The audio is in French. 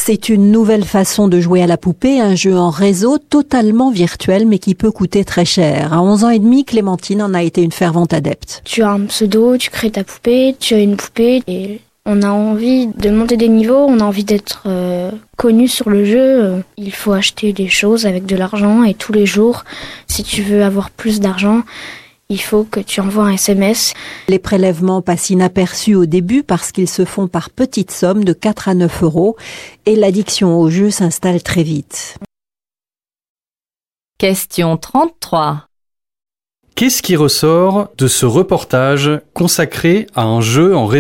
C'est une nouvelle façon de jouer à la poupée, un jeu en réseau totalement virtuel mais qui peut coûter très cher. À 11 ans et demi, Clémentine en a été une fervente adepte. Tu as un pseudo, tu crées ta poupée, tu as une poupée et on a envie de monter des niveaux, on a envie d'être connu sur le jeu. Il faut acheter des choses avec de l'argent et tous les jours, si tu veux avoir plus d'argent, il faut que tu envoies un SMS. Les prélèvements passent inaperçus au début parce qu'ils se font par petites sommes de 4 à 9 euros et l'addiction au jeu s'installe très vite. Question 33. Qu'est-ce qui ressort de ce reportage consacré à un jeu en réseau ?